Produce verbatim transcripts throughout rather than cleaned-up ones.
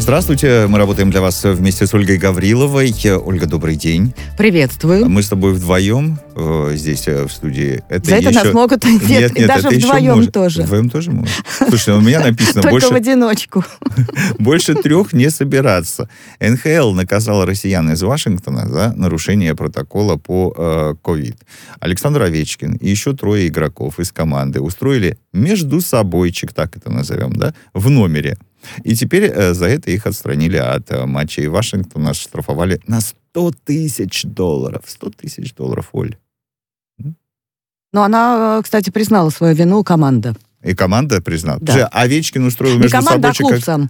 Здравствуйте, мы работаем для вас вместе с Ольгой Гавриловой. Ольга, добрый день. Приветствую. Мы с тобой вдвоем э, здесь, э, в студии. Это За это еще... нас могут... Нет, нет, нет, даже это вдвоем может... тоже. Вдвоем тоже можно. Слушай, у меня написано... Только больше... в одиночку. Больше трех не собираться. эн ха эл наказала россиян из Вашингтона за нарушение протокола по ковид. Э, Александр Овечкин и еще трое игроков из команды устроили между собойчик, так это назовем, да, в номере. И теперь э, за это их отстранили от э, матчей Вашингтона, штрафовали на сто тысяч долларов. сто тысяч долларов, Оль. Но она, кстати, признала свою вину, команда. И команда признала. Да. Же Овечкин устроил Не между команда, собой... а клуб как... сам.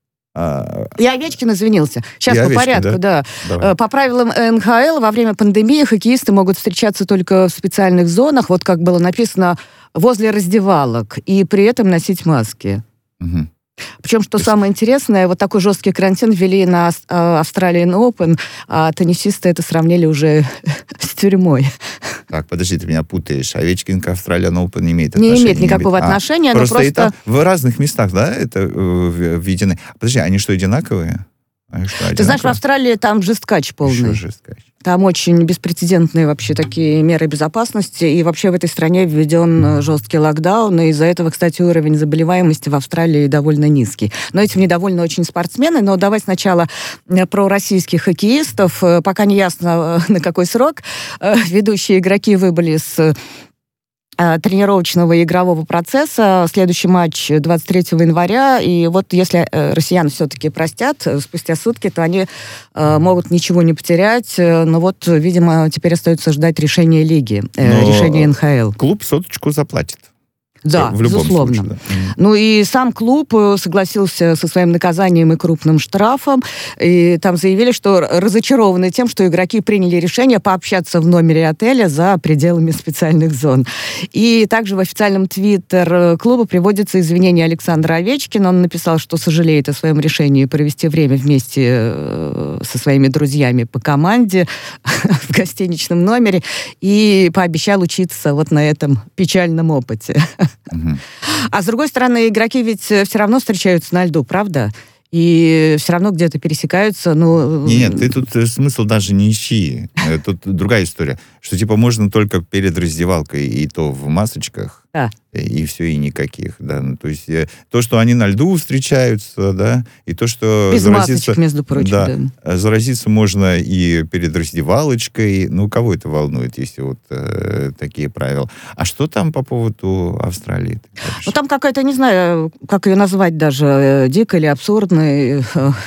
А... И Овечкин извинился. Сейчас И по Овечкин, порядку, да. да. По правилам эн ха эл во время пандемии хоккеисты могут встречаться только в специальных зонах, вот как было написано, возле раздевалок, и при этом носить маски. Угу. Причем, что самое интересное, вот такой жесткий карантин ввели на Australian Open, а теннисисты это сравнили уже с тюрьмой. Так, подожди, ты меня путаешь. Овечкин к Australian Open не имеет не отношения? Имеет никакого не имеет. отношения, а, но просто... просто... Это в разных местах, да, это э, введены? Подожди, они что, одинаковые? Они что, одинаковые? Ты знаешь, в Австралии там жесткач полный. Еще жесткач. Там очень беспрецедентные вообще такие меры безопасности, и вообще в этой стране введен жесткий локдаун, и из-за этого, кстати, уровень заболеваемости в Австралии довольно низкий. Но этим недовольны очень спортсмены, но давай сначала про российских хоккеистов. Пока не ясно, на какой срок. Ведущие игроки выбыли с тренировочного и игрового процесса. Следующий матч двадцать третьего января. И вот если россиян все-таки простят спустя сутки, то они э, могут ничего не потерять. Но вот, видимо, теперь остается ждать решения лиги, э, решения эн ха эл. Клуб соточку заплатит. Да, в любом безусловно. случае, да. Ну и сам клуб согласился со своим наказанием и крупным штрафом. И там заявили, что разочарованы тем, что игроки приняли решение пообщаться в номере отеля за пределами специальных зон. И также в официальном твиттер клуба приводится извинение Александра Овечкина. Он написал, что сожалеет о своем решении провести время вместе со своими друзьями по команде в гостиничном номере и пообещал учиться вот на этом печальном опыте. Угу. А с другой стороны, игроки ведь все равно встречаются на льду, правда? И все равно где-то пересекаются, ну... Нет, ты тут смысл даже не ищи. Тут другая история. Что, типа, можно только перед раздевалкой, и то в масочках, да. и все, и никаких, да. Ну, то есть, то, что они на льду встречаются, да, и то, что... Без масочек, между прочим, да. да. Заразиться можно и перед раздевалочкой. Ну, кого это волнует, если вот э, такие правила? А что там по поводу Австралии? Ну, там какая-то, не знаю, как ее назвать даже, дикая или абсурдная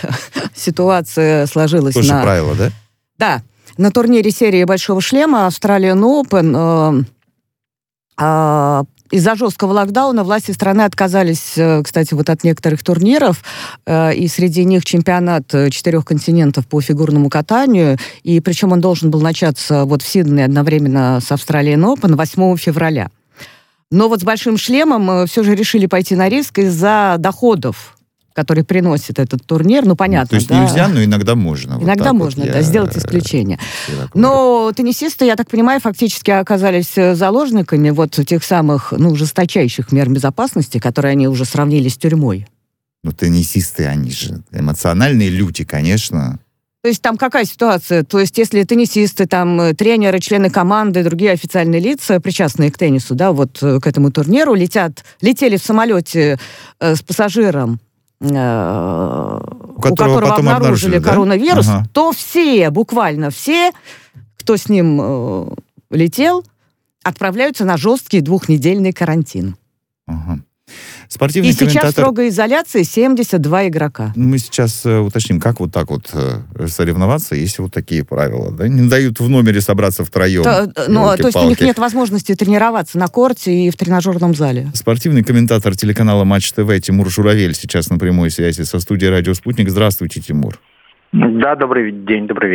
ситуация сложилась. Тоже на... правило, да? Да. На турнире серии «Большого шлема» Australian Open э, э, из-за жесткого локдауна власти страны отказались, э, кстати, вот от некоторых турниров, э, и среди них чемпионат четырех континентов по фигурному катанию, и причем он должен был начаться вот в Сиднее одновременно с Australian Open восьмого февраля. Но вот с «Большим шлемом» э, все же решили пойти на риск из-за доходов, который приносит этот турнир, ну, понятно, То есть да? нельзя, но иногда можно. Иногда вот можно, вот да, я... сделать исключение. Но теннисисты, я так понимаю, фактически оказались заложниками вот тех самых, ну, жесточайших мер безопасности, которые они уже сравнили с тюрьмой. Ну, теннисисты, они же эмоциональные люди, конечно. То есть там какая ситуация? То есть если теннисисты, там, тренеры, члены команды, другие официальные лица, причастные к теннису, да, вот к этому турниру, летят, летели в самолете э, с пассажиром, у которого, у которого обнаружили, обнаружили да? коронавирус, ага. то все, буквально все, кто с ним э, летел, отправляются на жесткий двухнедельный карантин. Ага. Спортивный И комментатор... сейчас в строгой изоляции семьдесят два игрока. Мы сейчас э, уточним, как вот так вот э, соревноваться, если вот такие правила, да? Не дают в номере собраться втроем. То, ну, то есть у них нет возможности тренироваться на корте и в тренажерном зале. Спортивный комментатор телеканала Матч ТВ Тимур Журавель сейчас на прямой связи со студией «Радио Спутник». Здравствуйте, Тимур. Да, добрый день, добрый вечер.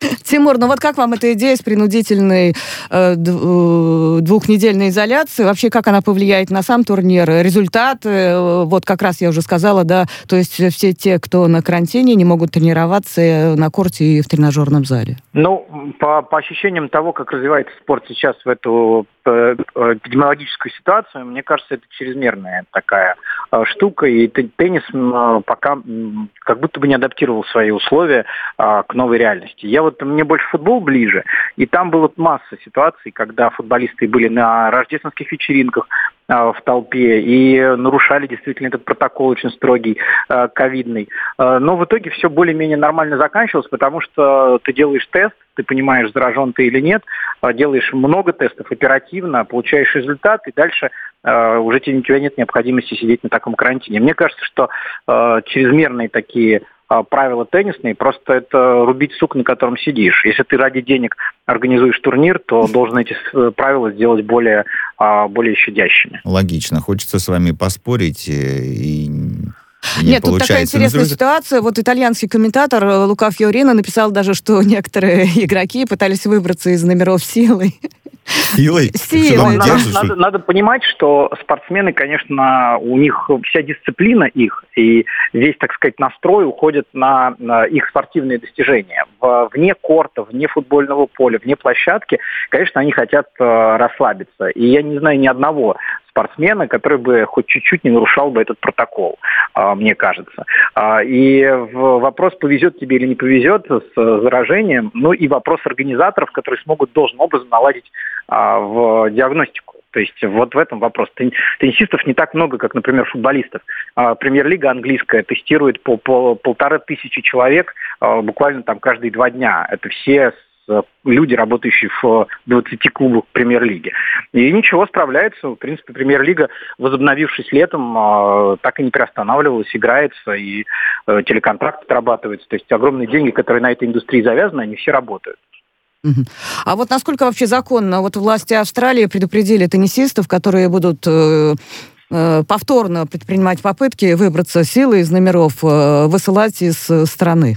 Тимур, ну вот как вам эта идея с принудительной э, двухнедельной изоляцией? Вообще, как она повлияет на сам турнир? Результаты, э, вот как раз я уже сказала, да, то есть все те, кто на карантине, не могут тренироваться на корте и в тренажерном зале. Ну, по, по ощущениям того, как развивается спорт сейчас в эту э, эпидемиологическую ситуацию, мне кажется, это чрезмерная такая э, штука, и теннис э, пока э, как будто бы не адаптировал свои условия э, к новой реальности. Я вот, мне больше футбол ближе, и там было масса ситуаций, когда футболисты были на рождественских вечеринках э, в толпе и нарушали действительно этот протокол очень строгий, э, ковидный. Э, но в итоге все более-менее нормально заканчивалось, потому что ты делаешь тест, ты понимаешь, заражен ты или нет, делаешь много тестов оперативно, получаешь результат, и дальше э, уже у тебя нет необходимости сидеть на таком карантине. Мне кажется, что э, чрезмерные такие э, правила теннисные, просто это рубить сук, на котором сидишь. Если ты ради денег организуешь турнир, то должен эти правила сделать более, э, более щадящими. Логично. Хочется с вами поспорить и... Не Нет, тут такая интересная друзья... ситуация. Вот итальянский комментатор Лука Фьорино написал даже, что некоторые игроки пытались выбраться из номеров силой. Силой? Силой, да. надо, надо, надо понимать, что спортсмены, конечно, у них вся дисциплина их и весь, так сказать, настрой уходит на, на их спортивные достижения. В, вне корта, вне футбольного поля, вне площадки, конечно, они хотят э, расслабиться. И я не знаю ни одного спортсмена, который бы хоть чуть-чуть не нарушал бы этот протокол, мне кажется. И вопрос, повезет тебе или не повезет с заражением, ну и вопрос организаторов, которые смогут должным образом наладить в диагностику. То есть вот в этом вопрос. Теннисистов не так много, как, например, футболистов. Премьер-лига английская тестирует по, по полторы тысячи человек буквально там каждые два дня. Это все люди, работающие в двадцати клубах премьер-лиги. И ничего, справляются. В принципе, премьер-лига, возобновившись летом, так и не приостанавливалась, играется, и телеконтракт отрабатывается. То есть огромные деньги, которые на этой индустрии завязаны, они все работают. А вот насколько вообще законно? Вот власти Австралии предупредили теннисистов, которые будут э, э, повторно предпринимать попытки выбраться силой из номеров, э, высылать из страны.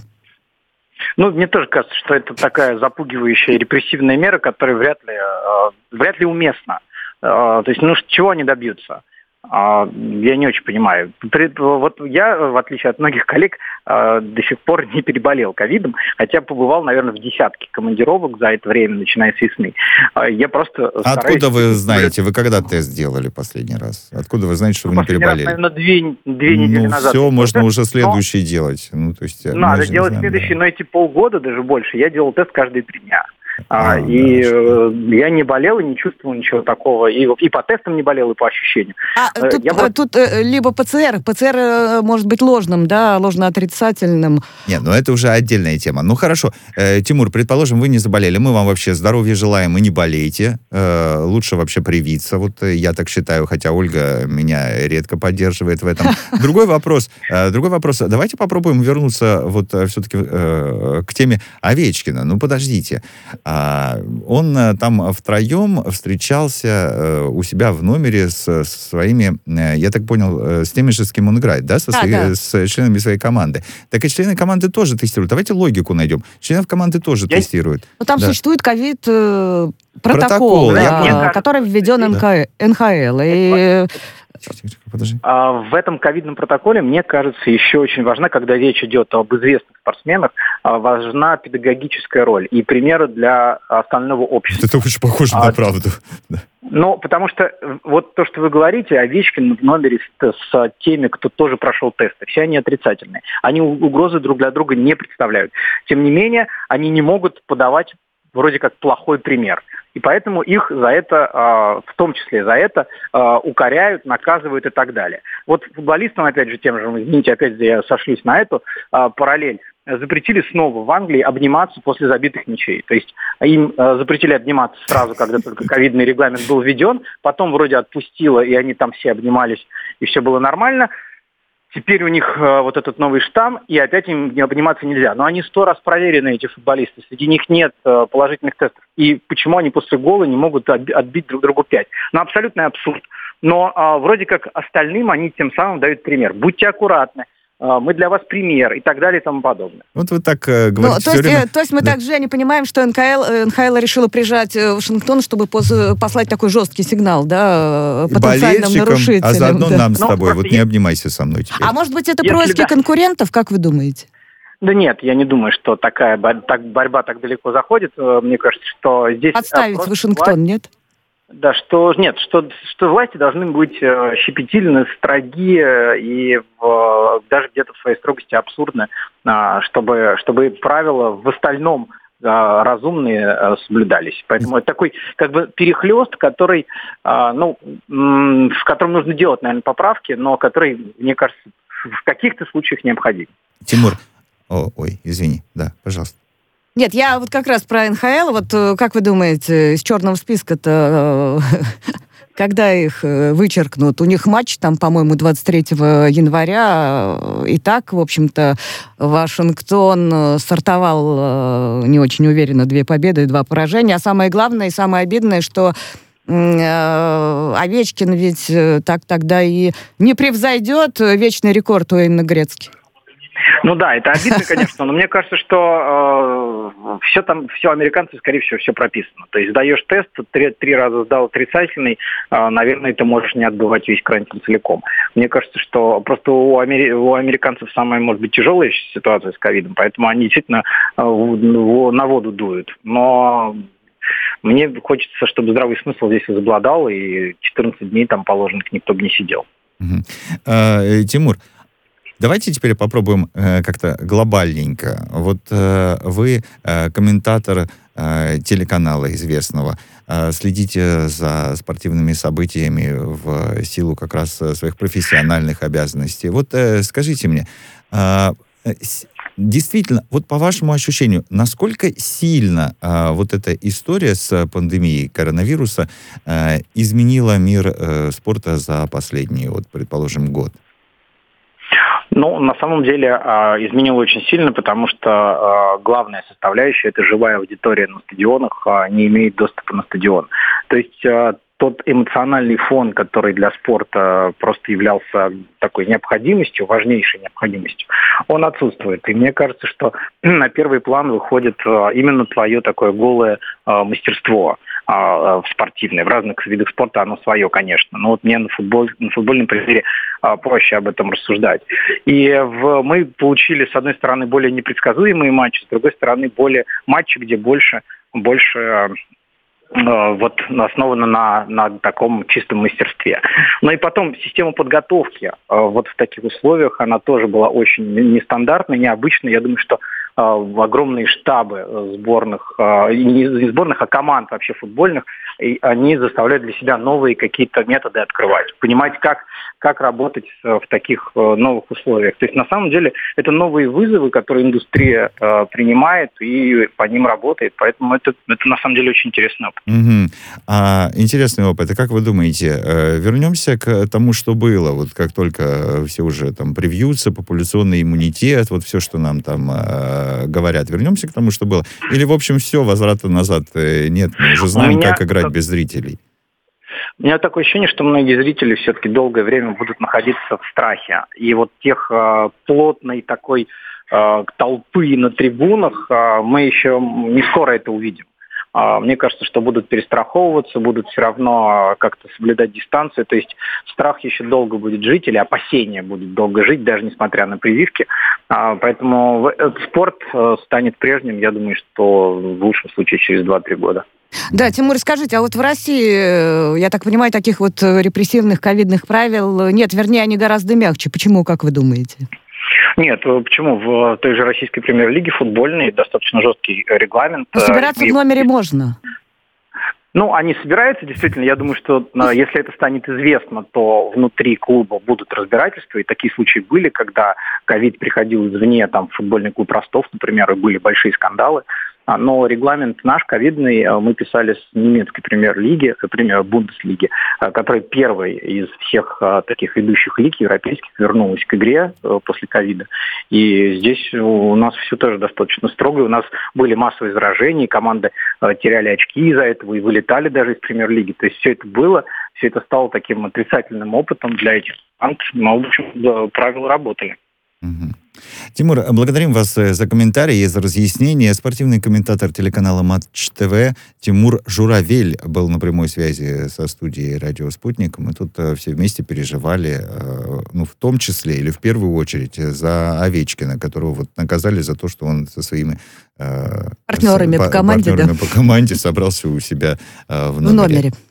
Ну, мне тоже кажется, что это такая запугивающая репрессивная мера, которая вряд ли, э, вряд ли уместна. Э, то есть, ну, чего они добьются? Э, я не очень понимаю. Вот я, в отличие от многих коллег, э, до сих пор не переболел ковидом, хотя побывал, наверное, в десятке командировок за это время, начиная с весны. Э, я просто стараюсь... Откуда вы знаете? Вы когда тест делали последний раз? Откуда вы знаете, что ну, вы не переболели? Раз, наверное, две, две недели ну, назад. все, можно тест, уже следующий но... делать. Ну, то есть, Надо делать знаем, следующий, да. но эти полгода, даже больше, я делал тест каждые три дня. А, а, и да, э, я не болел и не чувствовал ничего такого. И, и по тестам не болел, и по ощущениям. А э, тут, я просто... тут э, либо ПЦР. ПЦР э, может быть ложным, да, ложно-отрицательным. Нет, ну это уже отдельная тема. Ну хорошо, э, Тимур, предположим, вы не заболели. Мы вам вообще здоровья желаем и не болейте. Э, лучше вообще привиться. Вот э, я так считаю, хотя Ольга меня редко поддерживает в этом. Другой вопрос. Э, другой вопрос. Давайте попробуем вернуться вот э, все-таки э, к теме Овечкина. Ну подождите. А, он а, там втроем встречался а, у себя в номере с, с своими, а, я так понял, а, с теми же, с кем он играет, да, со да, свои, да. с членами своей команды. Так и члены команды тоже тестируют. Давайте логику найдем. Членов команды тоже я... тестируют. Ну, там да. существует ковид-протокол, Протокол, да, я... который введен эн ка эн ха эл. И... Подожди. А в этом ковидном протоколе, мне кажется, еще очень важна, когда речь идет об известных спортсменах, важна педагогическая роль и примеры для остального общества. Это очень похоже а, на правду. Ну, потому что вот то, что вы говорите, Овечкин в номере с, с теми, кто тоже прошел тесты, все они отрицательные. Они угрозы друг для друга не представляют. Тем не менее, они не могут подавать вроде как плохой пример. И поэтому их за это, в том числе за это, укоряют, наказывают и так далее. Вот футболистам, опять же, тем же, извините, опять же, я сошлюсь на эту параллель, запретили снова в Англии обниматься после забитых мячей. То есть им запретили обниматься сразу, когда только ковидный регламент был введен, потом вроде отпустило, и они там все обнимались, и все было нормально. Теперь у них э, вот этот новый штамм, и опять им не обниматься нельзя. Но они сто раз проверены, эти футболисты. Среди них нет э, положительных тестов. И почему они после гола не могут отбить друг другу пять? Ну, абсолютный абсурд. Но э, вроде как остальным они тем самым дают пример. Будьте аккуратны. мы для вас пример и так далее и тому подобное. Вот вы так э, говорите ну, то, все есть, время. то есть мы да. также, Женя, понимаем, что эн ка эл, эн ка эл решила прижать Вашингтон, чтобы послать такой жесткий сигнал, да, потенциальным нарушителям. А заодно да. нам с ну, тобой. Вот не есть... обнимайся со мной теперь. А может быть, это Если происки да. конкурентов, как вы думаете? Да нет, я не думаю, что такая так, борьба так далеко заходит. Мне кажется, что здесь... Подставить Вашингтон, власть... нет? Да, что нет, что, что власти должны быть э, щепетильны, строги и в, даже где-то в своей строгости абсурдны, э, чтобы, чтобы правила в остальном э, разумные э, соблюдались. Поэтому это такой как бы перехлест, который, э, ну, м- в котором нужно делать, наверное, поправки, но который, мне кажется, в каких-то случаях необходим. Тимур, О, ой, извини, да, пожалуйста. Нет, я вот как раз про эн ха эл. Вот как вы думаете, из черного списка-то, когда их вычеркнут? У них матч там, по-моему, двадцать третьего января. И так, в общем-то, Вашингтон стартовал не очень уверенно. Две победы и два поражения. А самое главное и самое обидное, что Овечкин ведь так тогда и не превзойдет вечный рекорд Уэйна Грецки. Ну да, это обидно, конечно, но мне кажется, что э, все там, все американцы, скорее всего, все прописано. То есть сдаешь тест, три, три раза сдал отрицательный, э, наверное, ты можешь не отбывать весь карантин целиком. Мне кажется, что просто у, амери... у американцев самая, может быть, тяжелая ситуация с ковидом, поэтому они действительно э, в, на воду дуют. Но мне хочется, чтобы здравый смысл здесь возобладал, и четырнадцать дней там положенных никто бы не сидел. Угу. А, Тимур, давайте теперь попробуем э, как-то глобальненько. Вот э, вы э, комментатор э, телеканала известного, э, следите за спортивными событиями в силу как раз своих профессиональных обязанностей. Вот э, скажите мне, э, действительно, вот по вашему ощущению, насколько сильно э, вот эта история с пандемией коронавируса э, изменила мир э, спорта за последний, вот, предположим, год? Ну, на самом деле изменило очень сильно, потому что главная составляющая, это живая аудитория на стадионах, не имеет доступа на стадион. То есть тот эмоциональный фон, который для спорта просто являлся такой необходимостью, важнейшей необходимостью, он отсутствует. И мне кажется, что на первый план выходит именно твое такое голое мастерство спортивное. В разных видах спорта оно свое, конечно. Но вот мне на, футбол, на футбольном примере проще об этом рассуждать. И в, мы получили, с одной стороны, более непредсказуемые матчи, с другой стороны, более матчи, где больше, больше вот основано на, на таком чистом мастерстве. Но и потом система подготовки вот в таких условиях, она тоже была очень нестандартной, необычной. Я думаю, что в огромные штабы сборных, не сборных, а команд вообще футбольных, и они заставляют для себя новые какие-то методы открывать, понимать, как, как работать в таких новых условиях. То есть на самом деле это новые вызовы, которые индустрия принимает и по ним работает, поэтому это, это на самом деле очень интересный опыт. Угу. А, интересный опыт. И как вы думаете, вернемся к тому, что было, вот как только все уже там привьются, популяционный иммунитет, вот все, что нам там говорят, вернемся к тому, что было? Или, в общем, все, возврата назад нет, мы уже знаем, меня, как играть без зрителей? У меня такое ощущение, что многие зрители все-таки долгое время будут находиться в страхе. И вот тех э, плотной такой э, толпы на трибунах э, мы еще не скоро это увидим. Мне кажется, что будут перестраховываться, будут все равно как-то соблюдать дистанцию. То есть страх еще долго будет жить, или опасения будут долго жить, даже несмотря на прививки. Поэтому этот спорт станет прежним, я думаю, что в лучшем случае через два-три года. Да, Тимур, скажите, а вот в России, я так понимаю, таких вот репрессивных ковидных правил нет, вернее, они гораздо мягче. Почему, как вы думаете? Нет, почему? В той же российской премьер-лиге футбольной достаточно жесткий регламент. Но собираться и... в номере можно. Ну, они собираются, действительно. Я думаю, что если это станет известно, то внутри клуба будут разбирательства. И такие случаи были, когда ковид приходил извне, там, в футбольный клуб Ростов, например, и были большие скандалы. Но регламент наш, ковидный, мы писали с немецкой премьер-лиги, например, Бундеслиги, которая первой из всех таких ведущих лиг европейских вернулась к игре после ковида. И здесь у нас все тоже достаточно строго. У нас были массовые заражения, команды теряли очки из-за этого и вылетали даже из премьер-лиги. То есть все это было, все это стало таким отрицательным опытом для этих команд. Но, в общем, правила работали. Угу. Тимур, благодарим вас за комментарии и за разъяснение. Спортивный комментатор телеканала Матч ТВ Тимур Журавель был на прямой связи со студией «Радио Спутник». Мы тут все вместе переживали, ну, в том числе или в первую очередь за Овечкина, которого вот наказали за то, что он со своими партнерами, с, по, команде, партнерами да. по команде собрался у себя в номере. В номере.